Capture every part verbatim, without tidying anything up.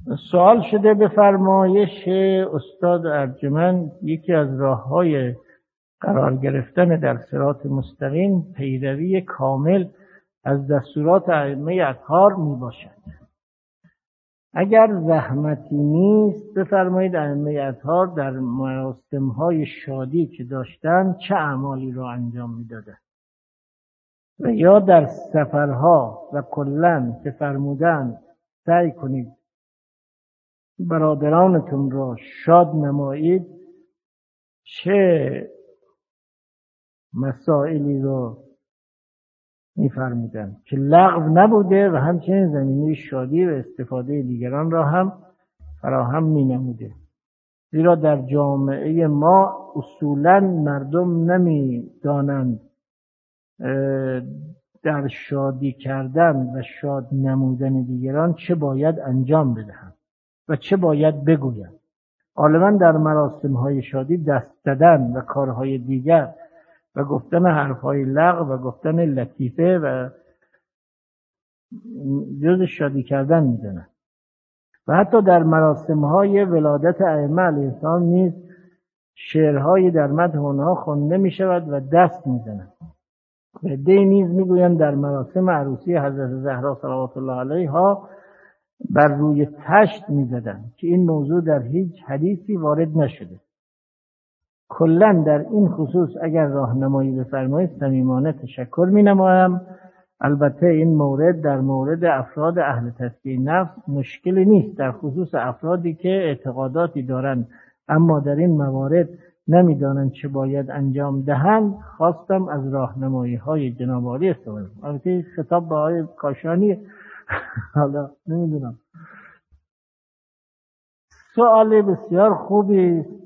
سوال شده به فرمایش استاد ارجمند یکی از راه‌های قرار گرفتن در صراط مستقیم پیروی کامل از دستورات ائمه اطهار می باشد. اگر زحمتی نیست بفرمایید ائمه اطهار در مراسم‌های شادی که داشتن چه اعمالی را انجام می‌دادند و یا در سفرها و کلاً که فرمودند سعی کنید برادرانتون را شاد نمایید چه مسائلی رو می‌فرمودند که لغو نبوده و همچنین زمینه شادی و استفاده دیگران را هم فراهم می‌نموده. زیرا در جامعه ما اصولاً مردم نمی‌دانند در شادی کردن و شاد نمودن دیگران چه باید انجام بدهند و چه باید بگویند. غالباً در مراسم‌های شادی دست دادن و کارهای دیگر و گفتن حرفهای لغو و گفتن لطیفه و جز شادی کردن می‌دانند. و حتی در مراسم‌های ولادت ائمه علیهم السلام نیز شعرهایی در مدح آنها خوانده می‌شود و دست می‌زنند. و عده‌ای نیز می‌گویند در مراسم عروسی حضرت زهرا صلوات الله علیها بر روی طشت می‌زدند که این موضوع در هیچ حدیثی وارد نشده. کلاً در این خصوص اگر راهنمایی بفرمایید صمیمانه تشکر می‌نمایم. البته این مورد در مورد افراد اهل تزکیه نفس مشکلی نیست، در خصوص افرادی که اعتقاداتی دارند اما در این موارد نمی‌دانند چه باید انجام دهند. خواستم از راهنمایی‌های جناب عالی استفاده کنم. البته خطاب به آقای کاشانی حالا نمی‌دونم. سوال بسیار خوبی است.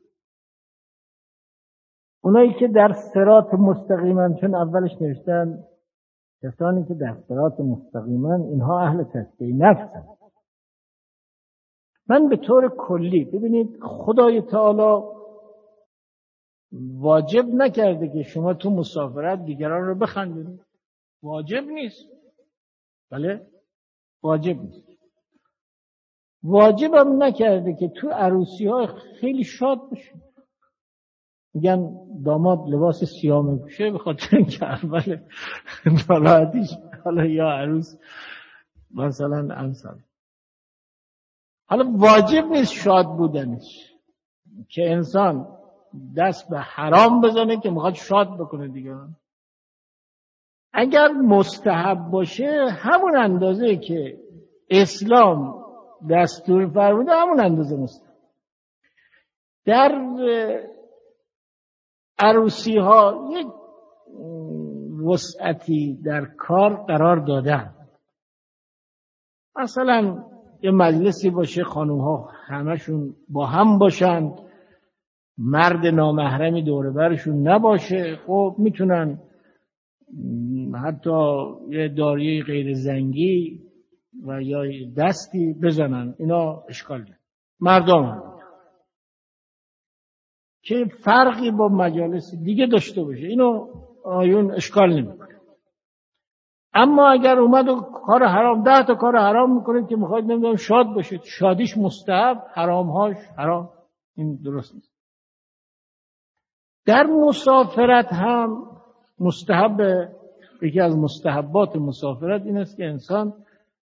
اونایی که در صراط مستقیمن، چون اولش نوشتن کسانی که در صراط مستقیمن اینها اهل تزکیه نفسن. من به طور کلی ببینید خدای تعالی واجب نکرده که شما تو مسافرت دیگران رو بخندونید. واجب نیست. بله واجب نیست. واجب هم نکرده که تو عروسی های خیلی شاد بشید. میگن داماد لباس سیاه میپوشه به خاطر اینکه اول ناراحتیش حالا یا عروس مثلا امثال. حالا واجب نیست شاد بودنش که انسان دست به حرام بزنه که میخواد شاد بکنه دیگران. اگر مستحب باشه همون اندازه که اسلام دستور فرموده همون اندازه مستحب. در عروسی ها یک وسعتی در کار قرار دادن. مثلا یه مجلسی باشه خانوم ها همشون با هم باشند، مرد نامحرمی دور برشون نباشه، خب میتونن حتی یه داریه غیر زنگی و یا دستی بزنن، اینا اشکال نداره. مردم هم که فرقی با مجالس دیگه داشته باشه اینو آیون اشکال نمیکنه. اما اگر اومد و کار حرام ده تا کار حرام میکنه که میخواید نمیدونم شاد باشید، شادیش مستحب، حرامهاش حرام، این درست نیست. در مسافرت هم مستحب، یکی از مستحبات مسافرت این است که انسان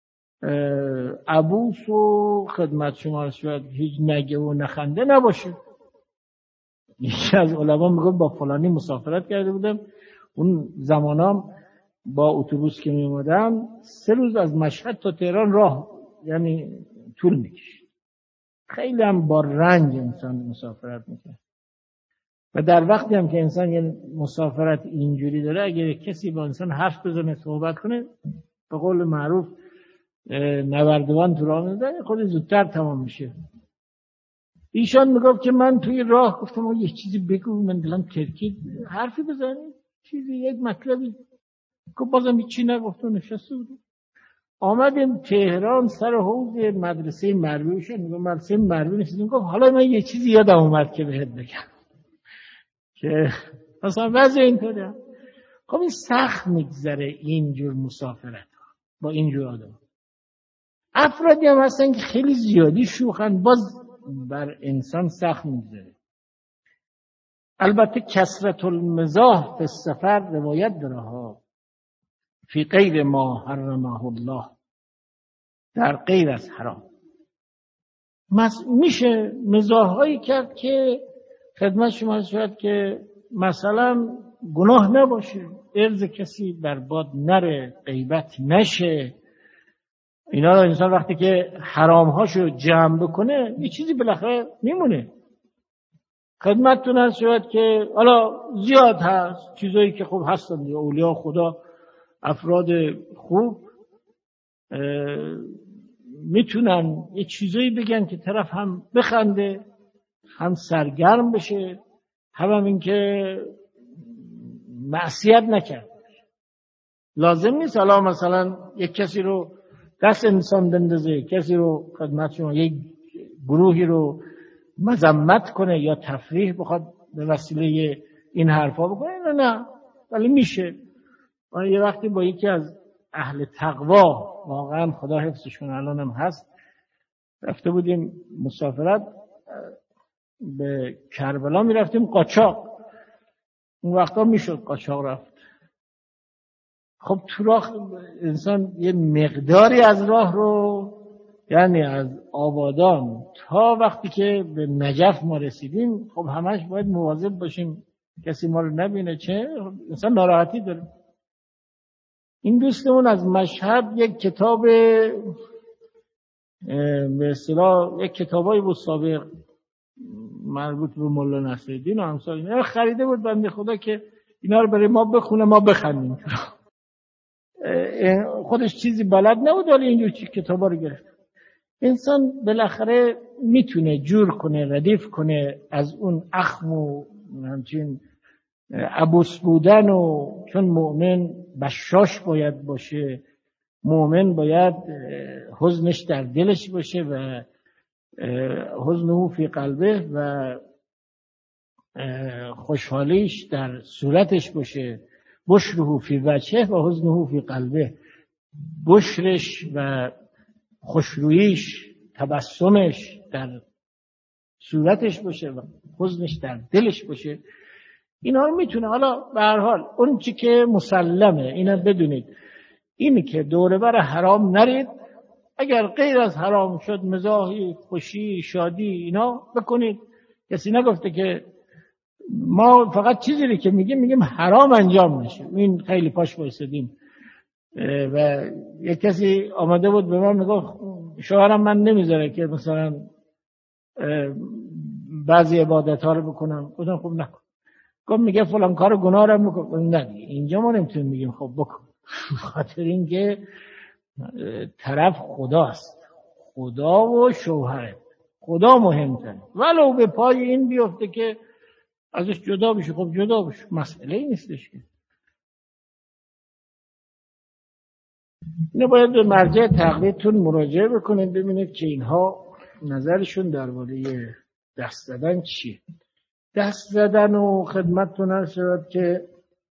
عبوس و خدمت شما شاید هیچ نگه و نخنده نباشه. یکی از علما میگه با فلانی مسافرت کرده بودم، اون زمانام با اتوبوس که می اومدم سه روز از مشهد تا تهران راه یعنی طول میکشید. خیلی هم با رنج انسان مسافرت میکنه. و در وقتی هم که انسان یه مسافرت اینجوری داره، اگر کسی با انسان حرف بزنه صحبت کنه، به قول معروف نوردوان تو راه میزنه خود زودتر تمام میشه. ایشان میگفت که من توی راه گفتم یه چیزی بگو، من دلم ترکید، حرفی بزنی چیزی یک مطلبی که بازم هیچی نگفت و نشسته بود. آمدیم تهران سر حوض مدرسه مروی شد، میگم مدرسه مروی نشستیم، گفت حالا من یه چیزی یادم اومد که بهت بگم که مثلا وضع اینطوره. خب این سخت میگذره اینجور مسافرت با اینجور آدم. افرادی هم هستن که خیلی زیادی شوخن، باز بر انسان سخت میگذره. البته کثرت المزاح فی السفر روایت داره ها، فی غیر ما حرمه الله، در غیر از حرام. میشه مزاح هایی کرد که خدمت شما شد که مثلا گناه نباشه، عرض کسی برباد نره، غیبت نشه. اینا رو انسان وقتی که حرام هاشو جمع بکنه یه چیزی بالاخره میمونه. خدمتتون هست شد که حالا زیاد هست چیزایی که خوب هستن، اولیاء خدا، افراد خوب میتونن یه چیزایی بگن که طرف هم بخنده، هم سرگرم بشه، هم, هم این که معصیت نکرد. لازم نیست حالا مثلا یک کسی رو دست انسان بندازه، کسی رو خدمت شما یک گروهی رو مذمت کنه یا تفریح بخواد به وسیله این حرفا بکنه. نه نه، ولی میشه. من یه وقتی با یکی از اهل تقوا، واقعا خدا حفظش کنه الانم هست، رفته بودیم مسافرت به کربلا، میرفتیم قاچاق. اون وقتا میشد قاچاق رفت. خب تو راه انسان یه مقداری از راه رو، یعنی از آبادان تا وقتی که به نجف ما رسیدیم، خب همش باید مواظب باشیم کسی ما رو نبینه، چه انسان ناراحتی داره. این دوستمون از مشهد یک کتاب به اصطلاح یک کتابای بود سابق مربوط به مولا نصرالدین و امثال اینا خریده بود بنده خدا که اینا رو برای ما بخونه ما بخونیم. خودش چیزی بلد نبود ولی اینجور کتابا رو گرفت. انسان بالاخره میتونه جور کنه، ردیف کنه از اون اخم و همچین عبوس بودن، و چون مؤمن بشاش باید باشه، مؤمن باید حزنش در دلش باشه و حزنه فی قلبه و خوشحالیش در صورتش باشه. بشره فی وجهه و حزنه فی قلبه. بشرش و خوشروییش، تبسمش در صورتش باشه و حزنش در دلش باشه. اینا رو میتونه. حالا به هر حال اون چی که مسلمه اینا بدونید، اینی که دوره بر حرام نرید. اگر غیر از حرام شد مزاحی، خوشی، شادی اینا بکنید. کسی نگفته که ما فقط چیزی رو که میگیم میگیم حرام انجام نشه. این خیلی پاش وایسادیم. و یک کسی آمده بود به من میگفت شوهرم من نمیذاره که مثلا بعضی عبادت ها رو بکنم. گفتم خب نکن. گفت میگه فلان کار گناه رو میکنم. نه دیگه اینجا ما نمیتونیم بگیم خب بکن. خاطر اینکه طرف خداست، خدا و شوهره، خدا مهمتره. ولو به پای این بیفته که ازش جدا بشه، خب جدا بشه، مسئله ای نیستش که. اینو باید به مرجع تقلیدتون مراجعه بکنید ببینید که اینها نظرشون درباره دست زدن چیه. دست زدن و خدمتتون هست شد که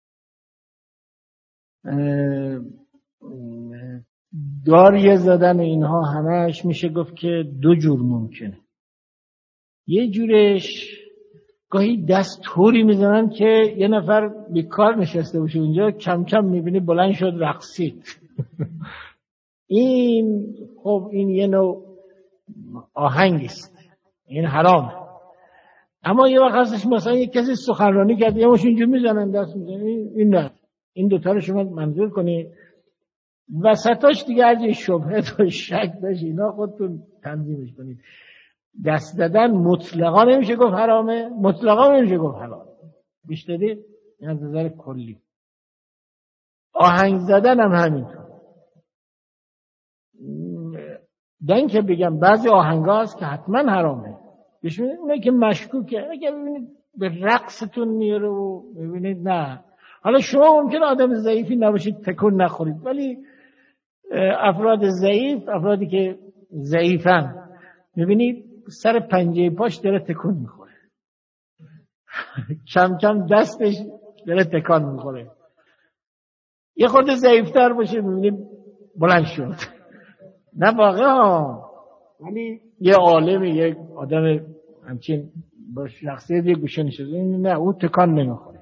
داریه زدن اینها همش میشه گفت که دو جور ممکنه. یه جورش گاهی دست طوری میزنن که یه نفر بیکار نشسته باشه اونجا کم کم میبینی بلند شد رقصید. این خب این یه نوع آهنگیست، این حرام. اما یه وقت هستش مثلا یک کسی سخنرانی کرده یه مش اینجا میزنن دست میزنن، این نه. این دوتا رو شما منظور کنید. وسطاش دیگه از شبهه و شک داشت اینا خودتون تنظیمش کنید. دست دادن مطلقا نمیشه گفت حرامه، مطلقا نمیشه گفت حرامه. بیشتری این از نظر کلی. آهنگ زدن هم همینطور. دن که بگم بعضی آهنگا هست که حتما حرامه. بشونید اونه که مشکوکه. اگه ببینید به رقصتون میاره و ببینید نه. حالا شما ممکنه آدم ضعیفی نباشید تکون نخورید، ولی افراد ضعیف، افرادی که ضعیفن میبینید سر پنجه پاش داره تکون میخوره. کم کم دستش داره تکان میخوره. یه خود ضعیفتر باشه میبینید بلند شد. نه واقعا ها، ولی یه عالم، یک آدم همچین با شخصیت یه گوشه نشده، نه اون تکان نمیخوره.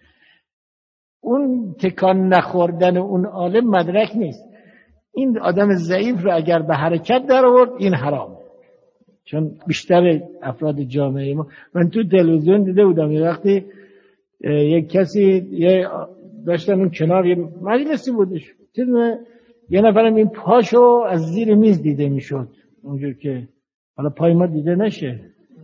اون تکان نخوردن اون عالم مدرک نیست. این آدم ضعیف رو اگر به حرکت در آورد این حرامه. چون بیشتر افراد جامعه ما، من تو تلویزیون دیده بودم یه وقتی یک کسی یه داشتن اون کنار یه مجلسی بودش، یه نفرم این پاشو از زیر میز دیده میشد، اونجور که حالا پای ما دیده نشه،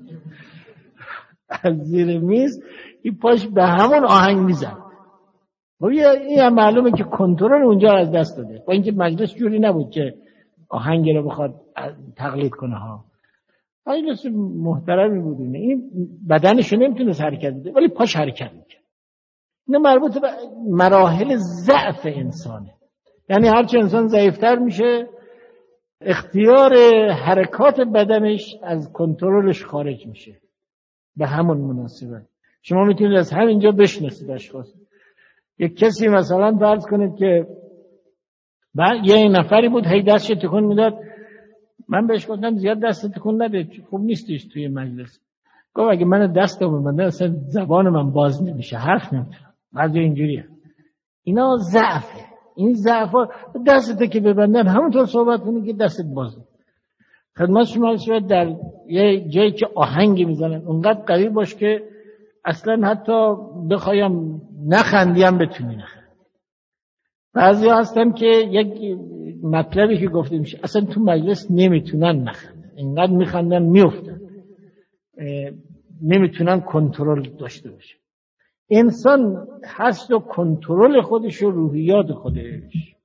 از زیر میز این پاش به همون آهنگ میزد. این هم معلومه که کنترل اونجا از دست داده، با اینکه مجلس جوری نبود که آهنگ رو بخواد تقلید کنه ها. مجلس محترمی بود، این بدنشو نمیتونست حرکت بده ولی پاش حرکت میکرد. این مربوط به مراحل ضعف انسانه. یعنی هرچه انسان ضعیفتر میشه اختیار حرکات بدنش از کنترلش خارج میشه. به همون مناسبت شما میتونید از همینجا بشناسید اشخاص. یک کسی مثلا فرض کنید که بعد یه نفری بود هی دستش تکون میداد، من بهش گفتم زیاد دست تکون نده، خوب نیستش توی مجلس. گفت اگه من دستم ببندم اصلا زبان من باز نمیشه، حرف نمیتونم. بعضی اینجوریه. اینا ضعفه. این ضعفا دستت که ببندن همونطور صحبت کنی که دستت بازه. خدمت شما شاید در یه جایی که آهنگ میزنن اونقدر قوی باش که اصلا حتی بخوایم نخندیم بتونی نخند. بعضی ها هستن که یک مطلبی که گفته میشه اصلا تو مجلس نمیتونن نخندن، اینقدر میخندن میافتن، نمیتونن کنترل داشته باشه. انسان هست و کنترل خودش و روحیات خودش